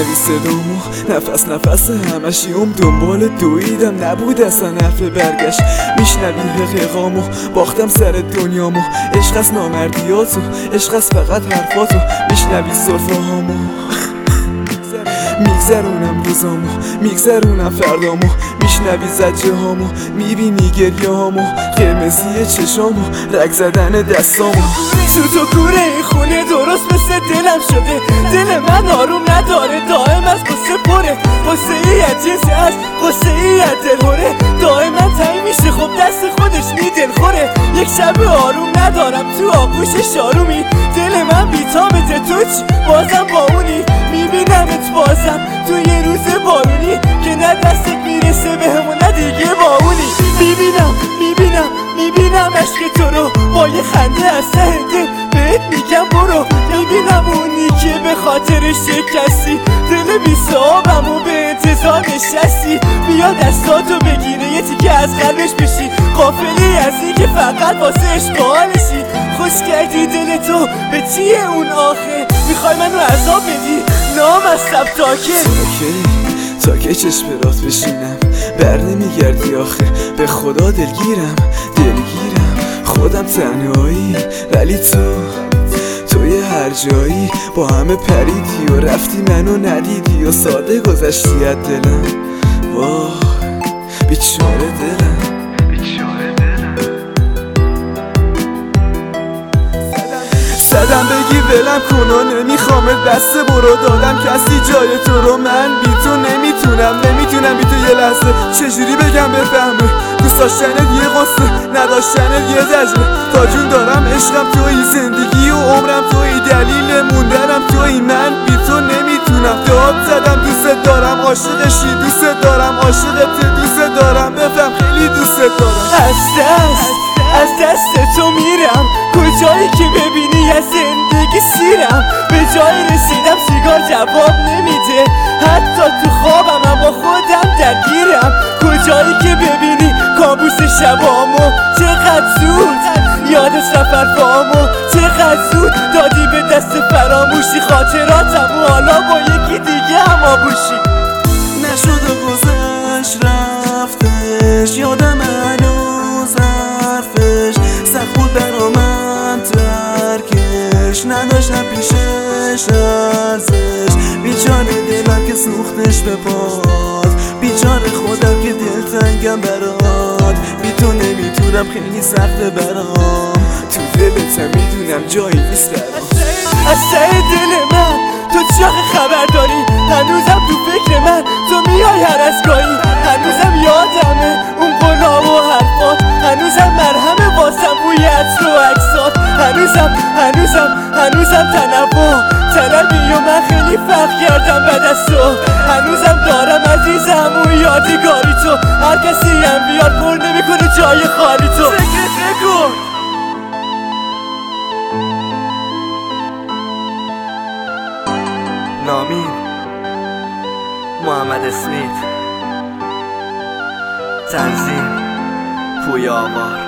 میشنوی صدامو نفس نفس همشیوم دنبال دویدم نبود اصلا حرف برگشت. میشنوی حقیقامو باختم سر دنیامو، عشق از نامردیاتو، عشق از فقط حرفاتو. میشنوی صرفهامو میگذرونم روزامو، میگذرونم فردامو. میشنوی زجه هامو، میبینی گریه هامو، قرمزی چشامو، رگ زدن دستامو. تو کوره این خونه درست مثل دلم شده، دل من آروم نداره، دائم از قصه پره، قصه ای از جنس هست، قصه ای از دلهوره، دائما تایی میشه خب دست خودش می دل خوره. یک شب آروم ندارم تو آغوش شارومی، دل من بیتامته تو چی بازم با اونی. میبینمت بازم تو یه روز بارونی که نه دستت میرسه به همون نه دیگه با اونی. میبینم عشق تو رو با یه خنده از ته دل بهت میگم برو. میبینم اونی که به خاطرش شکستی، دل بی صحابم و به انتظار نشستی، بیا دستاتو بگیره یه تیکه از قلبش بشی، غافلی از این که فقط واسه عشق حالشی. خوش کردی دل تو به چیه اون آخه، میخوای منو عذاب بدی نام از سب تا که چشم رات بشینم بر نمیگردی آخه، به خدا دلگیرم خودم تنهایی، ولی توی هر جایی با همه پریدی و رفتی منو ندیدی و ساده گذشتی از دلم. واه بیچاره دلم. زدم بگی ولم کن و نمیخوامت بسته برو، دادم کسی جای تو رو، من بی تو نمیتونم بی تو یه لحظه. چجوری بگم بفهمه دوست داشتنت یه قصه، نداشتنت یه زجره، تا جون دارم عشقم توی، زندگی و عمرم توی، دلیل موندنم توی، من بی تو نمیتونم. داد زدم دوست دارم عاشقشی، دوست دارم عاشقت، دوست دارم بفهم خیلی دوست دارم. از دست تو میرم کجایی که ببینی از زندگی سیرم، به جای رسیدم سیگار جواب نمیده، حتی تو خوابم با خودم درگیرم، کجایی که ببینی کابوس شبامو، چقدر زود یادت رفت حرفامو، چقدر زود دادی به دست فراموشی خاطراتم و حالا با یکی دیگه هم آبوشی. نشد و گذشت رفتش، یادم هنوز حرفش، سخت بود برا من ترکش، نداشتم پیشش ارزش. بیچاره دلم که سوختش به پات، بیچاره خودم که دلتنگم برات، بی تو نمیتونم خیلی سخته برام، تو دلتم میدونم جایی نیست برام. از ته دل من تو چه خبر داری، هنوزم تو فکر من تو میای هر از گاهی، هنوزم یادمه اون قولا و حرفات، هنوزم مرهم واسم بوی عطر و عکسات، هنوزم طلبی و من خیلی فرق کردم بعد از تو، هنوزم دارم عزیزم اون یادگاری تو، هر کسی هم بیاد پر نمیکنه جای خالی تو. نکن نامین محمد اسمیت، تنظیم پویا آوار.